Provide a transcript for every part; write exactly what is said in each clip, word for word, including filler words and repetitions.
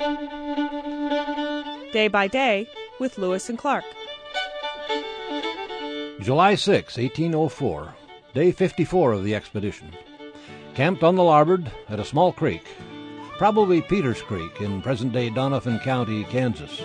Day by Day with Lewis and Clark. July sixth, eighteen oh four, day fifty-four of the expedition. Camped on the larboard at a small creek, probably Peters Creek in present-day Doniphan County, Kansas.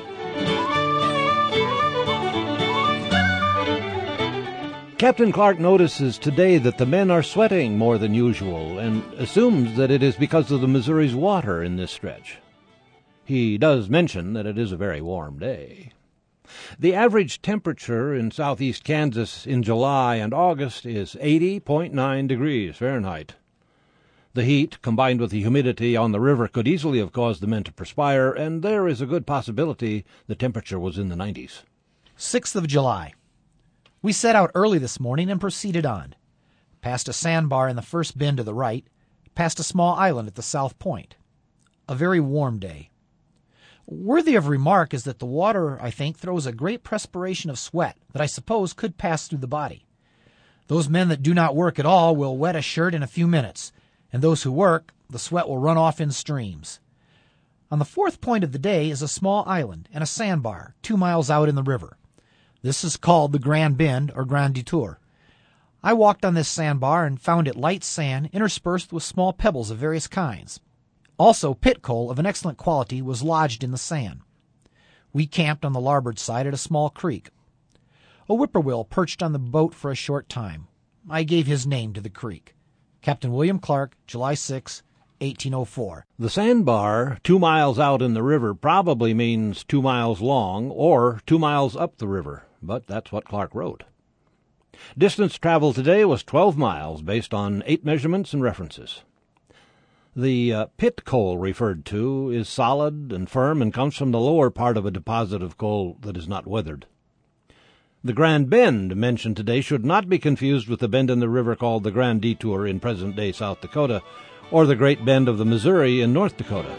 Captain Clark notices today that the men are sweating more than usual and assumes that it is because of the Missouri's water in this stretch. He does mention that it is a very warm day. The average temperature in southeast Kansas in July and August is eighty point nine degrees Fahrenheit. The heat, combined with the humidity on the river, could easily have caused the men to perspire, and there is a good possibility the temperature was in the nineties. sixth of July. We set out early this morning and proceeded on. Past a sandbar in the first bend to the right, past a small island at the south point. A very warm day. Worthy of remark is that the water, I think, throws a great perspiration of sweat that I suppose could pass through the body. Those men that do not work at all will wet a shirt in a few minutes, and those who work, the sweat will run off in streams. On the fourth point of the day is a small island and a sandbar two miles out in the river. This is called the Grand Bend or Grand Detour. I walked on this sandbar and found it light sand interspersed with small pebbles of various kinds. Also, pit coal of an excellent quality was lodged in the sand. We camped on the larboard side at a small creek. A whippoorwill perched on the boat for a short time. I gave his name to the creek. Captain William Clark, July sixth, eighteen oh four. The sandbar, two miles out in the river, probably means two miles long or two miles up the river, but that's what Clark wrote. Distance traveled today was twelve miles, based on eight measurements and references. The uh, pit coal referred to is solid and firm and comes from the lower part of a deposit of coal that is not weathered. The Grand Bend mentioned today should not be confused with the bend in the river called the Grand Detour in present-day South Dakota, or the Great Bend of the Missouri in North Dakota.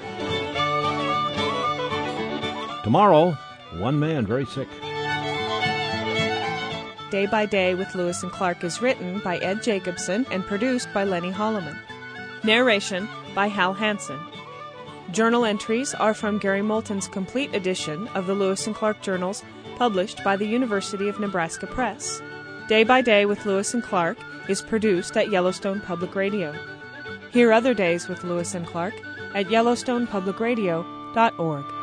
Tomorrow, one man very sick. Day by Day with Lewis and Clark is written by Ed Jacobson and produced by Lenny Holloman. Narration by Hal Hansen. Journal entries are from Gary Moulton's complete edition of the Lewis and Clark Journals, published by the University of Nebraska Press. Day by Day with Lewis and Clark is produced at Yellowstone Public Radio. Hear other days with Lewis and Clark at yellowstone public radio dot org.